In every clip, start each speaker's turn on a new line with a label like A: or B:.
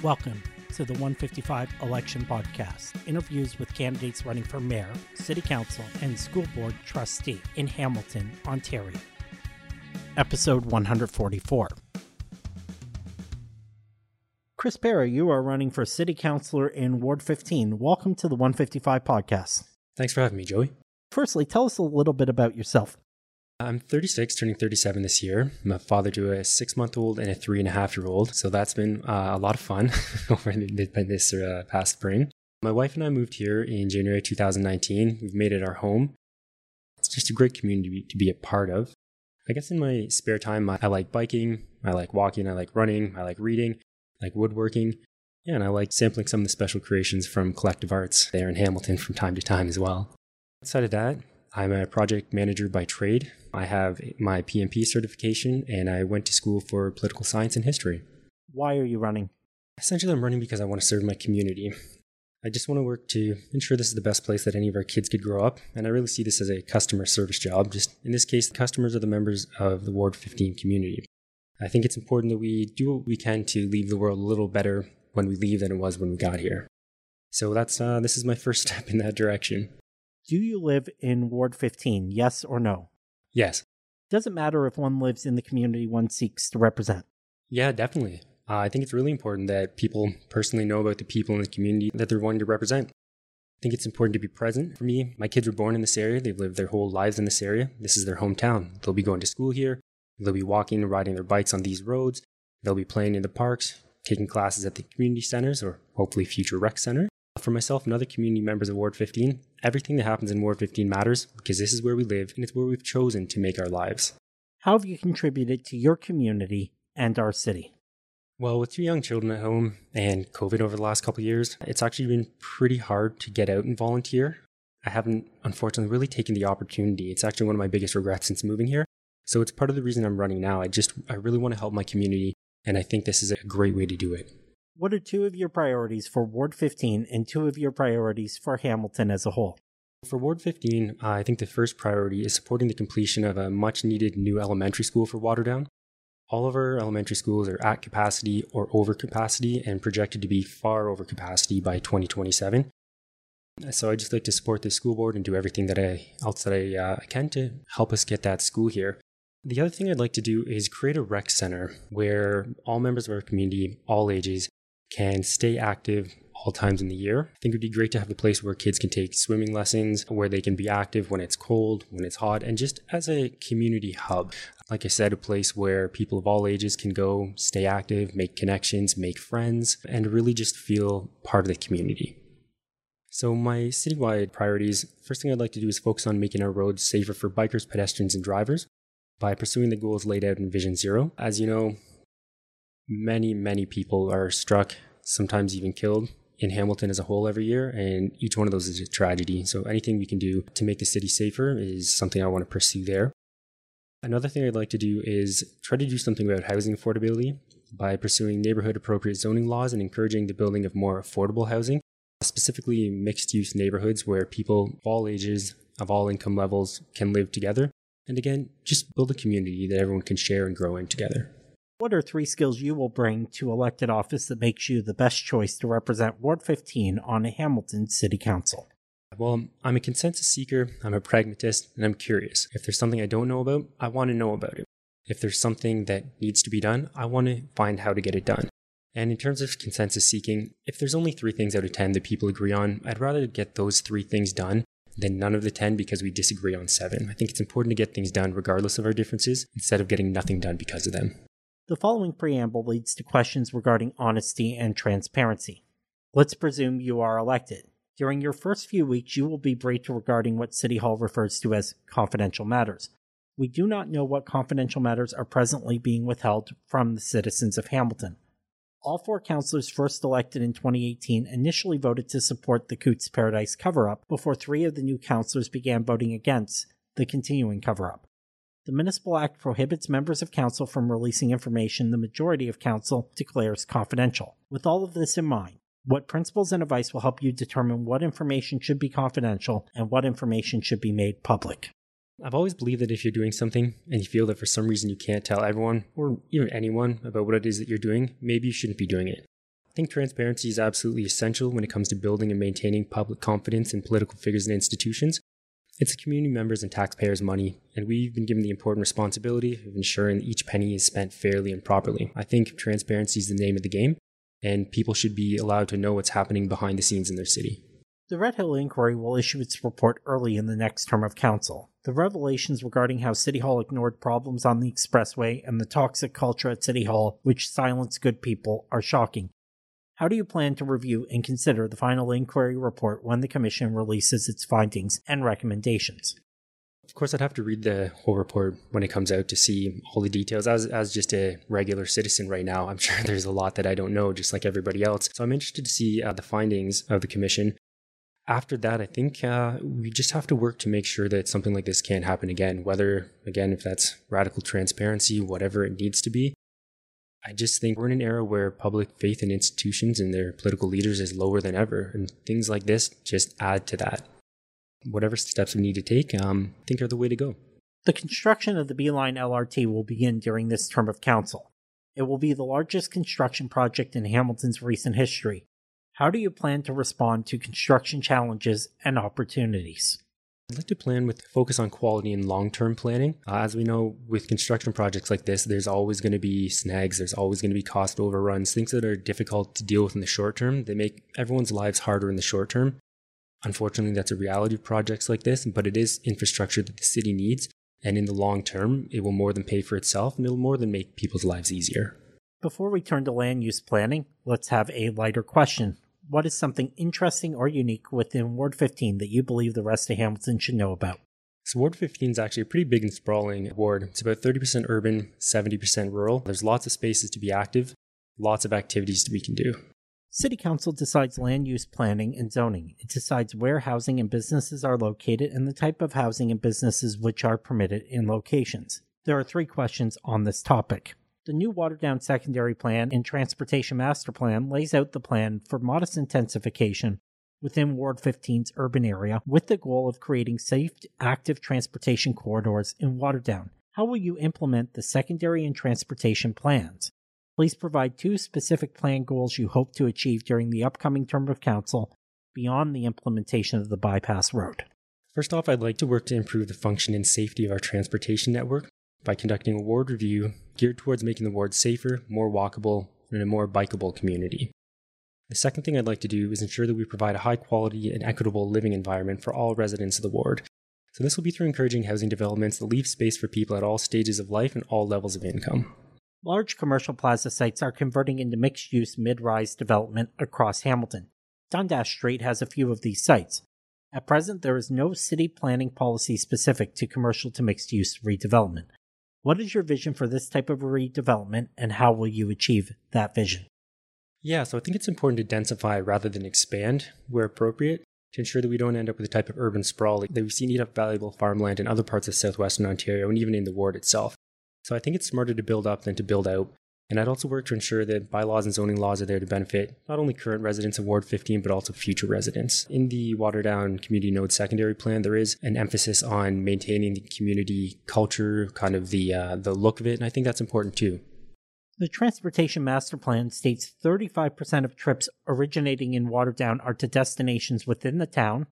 A: Welcome to the 155 Election Podcast, interviews with candidates running for mayor, city council, and school board trustee in Hamilton, Ontario. Episode 144. Chris Perry, you are running for city councilor in Ward 15. Welcome to the 155 Podcast.
B: Thanks for having me, Joey.
A: Firstly, tell us a little bit about yourself.
B: I'm 36, turning 37 this year. I'm a father to a 6-month-old and a 3.5-year-old, so that's been a lot of fun over this past spring. My wife and I moved here in January 2019. We've made it our home. It's just a great community to be a part of. I guess in my spare time, I like biking, I like walking, I like running, I like reading, I like woodworking. Yeah, and I like sampling some of the special creations from Collective Arts there in Hamilton from time to time as well. Outside of that, I'm a project manager by trade. I have my PMP certification, and I went to school for political science and history.
A: Why are you running?
B: Essentially, I'm running because I want to serve my community. I just want to work to ensure this is the best place that any of our kids could grow up, and I really see this as a customer service job. Just in this case, the customers are the members of the Ward 15 community. I think it's important that we do what we can to leave the world a little better when we leave than it was when we got here. So this is my first step in that direction.
A: Do you live in Ward 15, yes or no?
B: Yes.
A: Does it matter if one lives in the community one seeks to represent?
B: Yeah, definitely. I think it's really important that people personally know about the people in the community that they're wanting to represent. I think it's important to be present. For me, my kids were born in this area. They've lived their whole lives in this area. This is their hometown. They'll be going to school here. They'll be walking and riding their bikes on these roads. They'll be playing in the parks, taking classes at the community centers or hopefully future rec center. For myself and other community members of Ward 15, everything that happens in Ward 15 matters because this is where we live and it's where we've chosen to make our lives.
A: How have you contributed to your community and our city?
B: Well, with 2 young children at home and COVID over the last couple of years, it's actually been pretty hard to get out and volunteer. I haven't, unfortunately, really taken the opportunity. It's actually one of my biggest regrets since moving here. So it's part of the reason I'm running now. I really want to help my community, and I think this is a great way to do it.
A: What are 2 of your priorities for Ward 15 and 2 of your priorities for Hamilton as a whole?
B: For Ward 15, I think the first priority is supporting the completion of a much-needed new elementary school for Waterdown. All of our elementary schools are at capacity or over capacity and projected to be far over capacity by 2027. So I'd just like to support the school board and do everything that I can to help us get that school here. The other thing I'd like to do is create a rec center where all members of our community, all ages, can stay active all times in the year. I think it would be great to have a place where kids can take swimming lessons, where they can be active when it's cold, when it's hot, and just as a community hub. Like I said, a place where people of all ages can go, stay active, make connections, make friends, and really just feel part of the community. So my citywide priorities, first thing I'd like to do is focus on making our roads safer for bikers, pedestrians, and drivers by pursuing the goals laid out in Vision Zero. As you know, many people are struck, sometimes even killed, in Hamilton as a whole every year, and each one of those is a tragedy. So anything we can do to make the city safer is something I want to pursue there. Another thing I'd like to do is try to do something about housing affordability by pursuing neighborhood-appropriate zoning laws and encouraging the building of more affordable housing, specifically mixed-use neighborhoods where people of all ages, of all income levels can live together. And again, just build a community that everyone can share and grow in together.
A: What are 3 skills you will bring to elected office that makes you the best choice to represent Ward 15 on a Hamilton City Council?
B: Well, I'm a consensus seeker, I'm a pragmatist, and I'm curious. If there's something I don't know about, I want to know about it. If there's something that needs to be done, I want to find how to get it done. And in terms of consensus seeking, if there's only 3 things out of 10 that people agree on, I'd rather get those 3 things done than none of the 10 because we disagree on 7. I think it's important to get things done regardless of our differences instead of getting nothing done because of them.
A: The following preamble leads to questions regarding honesty and transparency. Let's presume you are elected. During your first few weeks, you will be briefed regarding what City Hall refers to as confidential matters. We do not know what confidential matters are presently being withheld from the citizens of Hamilton. All 4 councillors first elected in 2018 initially voted to support the Cootes Paradise cover-up before 3 of the new councillors began voting against the continuing cover-up. The Municipal Act prohibits members of council from releasing information the majority of council declares confidential. With all of this in mind, what principles and advice will help you determine what information should be confidential and what information should be made public?
B: I've always believed that if you're doing something and you feel that for some reason you can't tell everyone or even anyone about what it is that you're doing, maybe you shouldn't be doing it. I think transparency is absolutely essential when it comes to building and maintaining public confidence in political figures and institutions. It's the community members and taxpayers' money, and we've been given the important responsibility of ensuring that each penny is spent fairly and properly. I think transparency is the name of the game, and people should be allowed to know what's happening behind the scenes in their city.
A: The Red Hill Inquiry will issue its report early in the next term of council. The revelations regarding how City Hall ignored problems on the expressway and the toxic culture at City Hall, which silenced good people, are shocking. How do you plan to review and consider the final inquiry report when the Commission releases its findings and recommendations?
B: Of course, I'd have to read the whole report when it comes out to see all the details. As just a regular citizen right now, I'm sure there's a lot that I don't know, just like everybody else. So I'm interested to see the findings of the Commission. After that, I think we just have to work to make sure that something like this can't happen again, whether, again, if that's radical transparency, whatever it needs to be. I just think we're in an era where public faith in institutions and their political leaders is lower than ever, and things like this just add to that. Whatever steps we need to take, I think are the way to go.
A: The construction of the B-Line LRT will begin during this term of council. It will be the largest construction project in Hamilton's recent history. How do you plan to respond to construction challenges and opportunities?
B: I'd like to plan with focus on quality and long-term planning. As we know, with construction projects like this, there's always going to be snags, there's always going to be cost overruns, things that are difficult to deal with in the short term. They make everyone's lives harder in the short term. Unfortunately, that's a reality of projects like this, but it is infrastructure that the city needs, and in the long term, it will more than pay for itself, and it'll more than make people's lives easier.
A: Before we turn to land use planning, let's have a lighter question. What is something interesting or unique within Ward 15 that you believe the rest of Hamilton should know about?
B: So Ward 15 is actually a pretty big and sprawling ward. It's about 30% urban, 70% rural. There's lots of spaces to be active, lots of activities that we can do.
A: City Council decides land use planning and zoning. It decides where housing and businesses are located and the type of housing and businesses which are permitted in locations. There are 3 questions on this topic. The new Waterdown Secondary Plan and Transportation Master Plan lays out the plan for modest intensification within Ward 15's urban area with the goal of creating safe, active transportation corridors in Waterdown. How will you implement the secondary and transportation plans? Please provide 2 specific plan goals you hope to achieve during the upcoming term of council beyond the implementation of the bypass road.
B: First off, I'd like to work to improve the function and safety of our transportation network by conducting a ward review geared towards making the ward safer, more walkable, and a more bikeable community. The second thing I'd like to do is ensure that we provide a high quality and equitable living environment for all residents of the ward. So this will be through encouraging housing developments that leave space for people at all stages of life and all levels of income.
A: Large commercial plaza sites are converting into mixed-use mid-rise development across Hamilton. Dundas Street has a few of these sites. At present, there is no city planning policy specific to commercial to mixed-use redevelopment. What is your vision for this type of redevelopment, and how will you achieve that vision?
B: Yeah, so I think it's important to densify rather than expand where appropriate to ensure that we don't end up with the type of urban sprawl that we've seen eat up valuable farmland in other parts of southwestern Ontario and even in the ward itself. So I think it's smarter to build up than to build out. And I'd also work to ensure that bylaws and zoning laws are there to benefit not only current residents of Ward 15, but also future residents. In the Waterdown Community Node Secondary Plan, there is an emphasis on maintaining the community culture, kind of the look of it, and I think that's important too.
A: The Transportation Master Plan states 35% of trips originating in Waterdown are to destinations within the town,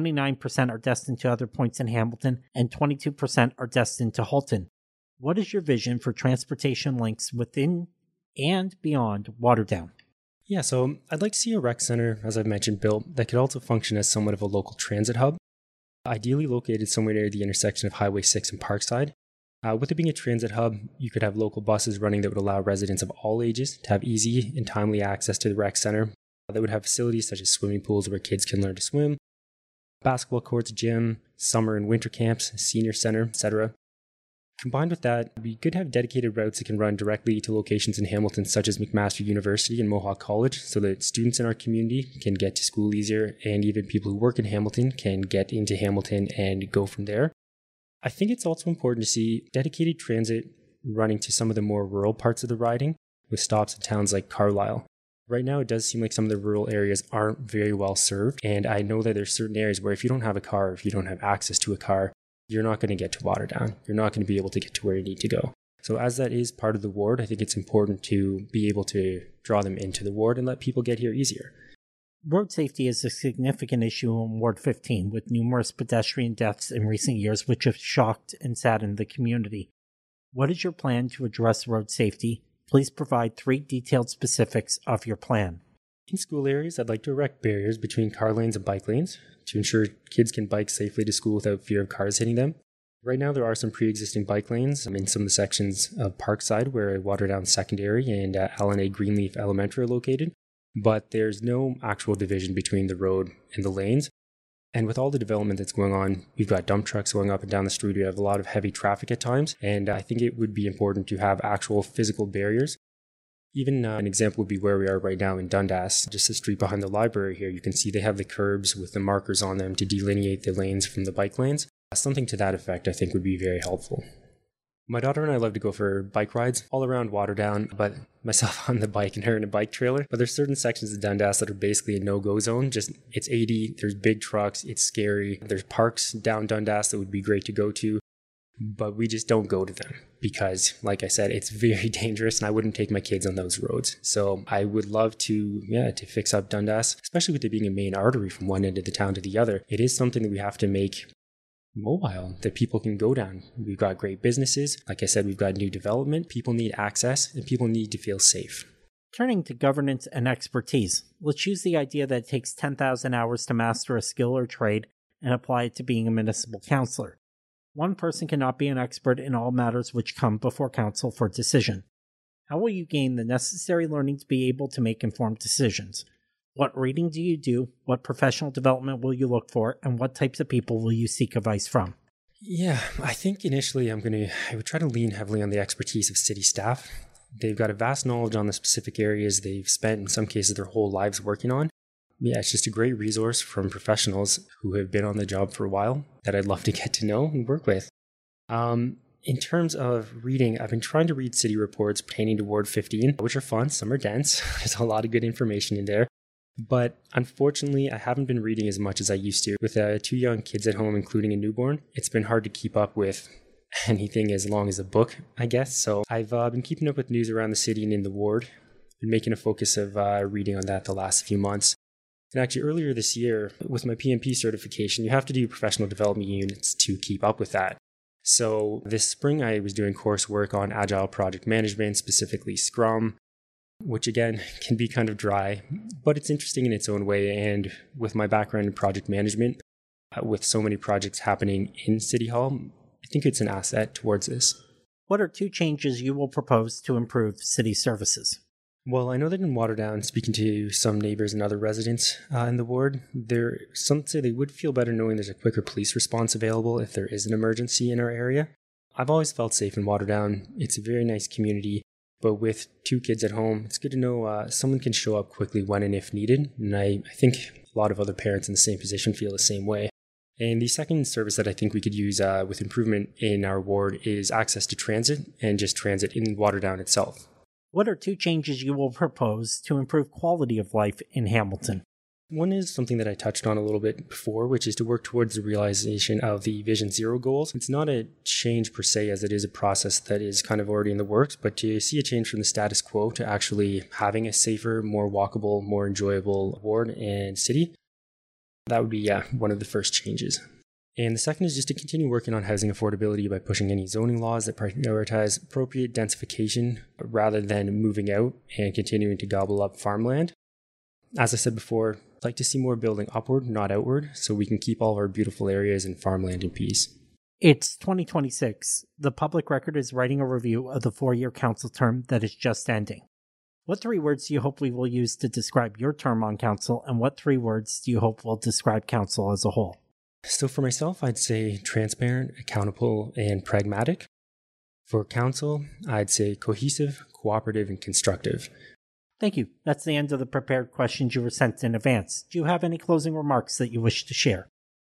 A: 29% are destined to other points in Hamilton, and 22% are destined to Halton. What is your vision for transportation links within and beyond Waterdown?
B: Yeah, so I'd like to see a rec center, as I've mentioned, built that could also function as somewhat of a local transit hub, ideally located somewhere near the intersection of Highway 6 and Parkside. With it being a transit hub, you could have local buses running that would allow residents of all ages to have easy and timely access to the rec center. That would have facilities such as swimming pools where kids can learn to swim, basketball courts, gym, summer and winter camps, senior center, etc. Combined with that, we could have dedicated routes that can run directly to locations in Hamilton such as McMaster University and Mohawk College so that students in our community can get to school easier and even people who work in Hamilton can get into Hamilton and go from there. I think it's also important to see dedicated transit running to some of the more rural parts of the riding with stops in towns like Carlisle. Right now, it does seem like some of the rural areas aren't very well served, and I know that there's certain areas where if you don't have a car, if you don't have access to a car, you're not going to get to Waterdown. You're not going to be able to get to where you need to go. So as that is part of the ward, I think it's important to be able to draw them into the ward and let people get here easier.
A: Road safety is a significant issue in Ward 15, with numerous pedestrian deaths in recent years which have shocked and saddened the community. What is your plan to address road safety? Please provide 3 detailed specifics of your plan.
B: In school areas, I'd like to erect barriers between car lanes and bike lanes to ensure kids can bike safely to school without fear of cars hitting them. Right now, there are some pre-existing bike lanes in some of the sections of Parkside where Waterdown Secondary and LNA Greenleaf Elementary are located, but there's no actual division between the road and the lanes. And with all the development that's going on, we've got dump trucks going up and down the street. We have a lot of heavy traffic at times, and I think it would be important to have actual physical barriers. Even an example would be where we are right now in Dundas, just the street behind the library here. You can see they have the curbs with the markers on them to delineate the lanes from the bike lanes. Something to that effect I think would be very helpful. My daughter and I love to go for bike rides all around Waterdown, but myself on the bike and her in a bike trailer. But there's certain sections of Dundas that are basically a no-go zone. Just it's 80, there's big trucks, it's scary. There's parks down Dundas that would be great to go to, but we just don't go to them because, like I said, it's very dangerous and I wouldn't take my kids on those roads. So I would love to fix up Dundas, especially with it being a main artery from one end of the town to the other. It is something that we have to make mobile, that people can go down. We've got great businesses. Like I said, we've got new development. People need access and people need to feel safe.
A: Turning to governance and expertise, let's use the idea that it takes 10,000 hours to master a skill or trade and apply it to being a municipal councillor. One person cannot be an expert in all matters which come before council for decision. How will you gain the necessary learning to be able to make informed decisions? What reading do you do? What professional development will you look for? And what types of people will you seek advice from?
B: Yeah, I think initially I would try to lean heavily on the expertise of city staff. They've got a vast knowledge on the specific areas they've spent, in some cases, their whole lives working on. Yeah, it's just a great resource from professionals who have been on the job for a while that I'd love to get to know and work with. In terms of reading, I've been trying to read city reports pertaining to Ward 15, which are fun. Some are dense. There's a lot of good information in there. But unfortunately, I haven't been reading as much as I used to. With 2 young kids at home, including a newborn, it's been hard to keep up with anything as long as a book, I guess. So I've been keeping up with news around the city and in the ward. Been making a focus of reading on that the last few months. And actually, earlier this year, with my PMP certification, you have to do professional development units to keep up with that. So this spring, I was doing coursework on Agile project management, specifically Scrum, which again can be kind of dry, but it's interesting in its own way. And with my background in project management, with so many projects happening in City Hall, I think it's an asset towards this.
A: What are 2 changes you will propose to improve city services?
B: Well, I know that in Waterdown, speaking to some neighbors and other residents in the ward, some say they would feel better knowing there's a quicker police response available if there is an emergency in our area. I've always felt safe in Waterdown. It's a very nice community. But with 2 kids at home, it's good to know someone can show up quickly when and if needed. And I think a lot of other parents in the same position feel the same way. And the second service that I think we could use with improvement in our ward is access to transit and just transit in Waterdown itself.
A: What are 2 changes you will propose to improve quality of life in Hamilton?
B: One is something that I touched on a little bit before, which is to work towards the realization of the Vision Zero goals. It's not a change per se, as it is a process that is kind of already in the works, but to see a change from the status quo to actually having a safer, more walkable, more enjoyable ward and city, that would be one of the first changes. And the second is just to continue working on housing affordability by pushing any zoning laws that prioritize appropriate densification rather than moving out and continuing to gobble up farmland. As I said before, I'd like to see more building upward, not outward, so we can keep all of our beautiful areas and farmland in peace.
A: It's 2026. The public record is writing a review of the 4-year council term that is just ending. What 3 words do you hope we will use to describe your term on council, and what 3 words do you hope will describe council as a whole?
B: So for myself, I'd say transparent, accountable, and pragmatic. For council, I'd say cohesive, cooperative, and constructive.
A: Thank you. That's the end of the prepared questions you were sent in advance. Do you have any closing remarks that you wish to share?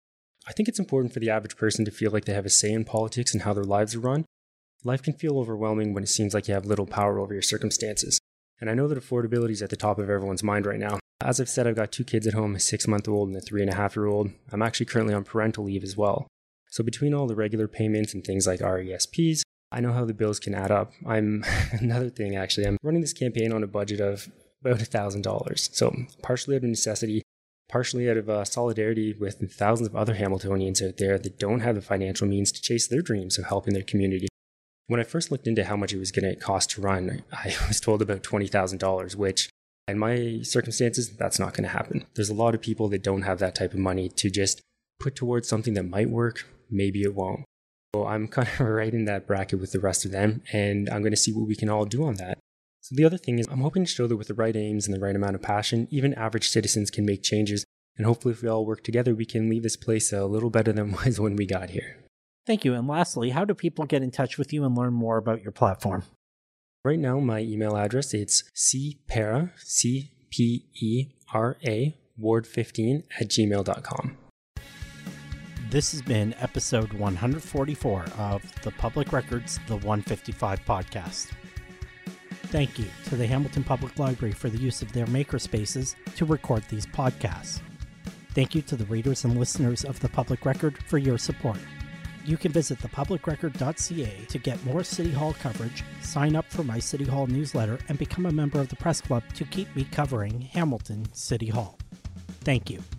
B: I think it's important for the average person to feel like they have a say in politics and how their lives are run. Life can feel overwhelming when it seems like you have little power over your circumstances. And I know that affordability is at the top of everyone's mind right now. As I've said, I've got 2 kids at home, a 6-month-old and a 3.5-year-old. I'm actually currently on parental leave as well. So between all the regular payments and things like RESPs, I know how the bills can add up. Another thing, actually, I'm running this campaign on a budget of about $1,000. So partially out of necessity, partially out of solidarity with thousands of other Hamiltonians out there that don't have the financial means to chase their dreams of helping their community. When I first looked into how much it was going to cost to run, I was told about $20,000, which in my circumstances, that's not going to happen. There's a lot of people that don't have that type of money to just put towards something that might work, maybe it won't. So I'm kind of right in that bracket with the rest of them, and I'm going to see what we can all do on that. So the other thing is I'm hoping to show that with the right aims and the right amount of passion, even average citizens can make changes, and hopefully if we all work together, we can leave this place a little better than it was when we got here.
A: Thank you. And lastly, how do people get in touch with you and learn more about your platform?
B: Right now, my email address, it's cpera, C-P-E-R-A, ward15@gmail.com.
A: This has been episode 144 of the Public Records The 155 podcast. Thank you to the Hamilton Public Library for the use of their makerspaces to record these podcasts. Thank you to the readers and listeners of The Public Record for your support. You can visit thepublicrecord.ca to get more City Hall coverage, sign up for my City Hall newsletter, and become a member of the press club to keep me covering Hamilton City Hall. Thank you.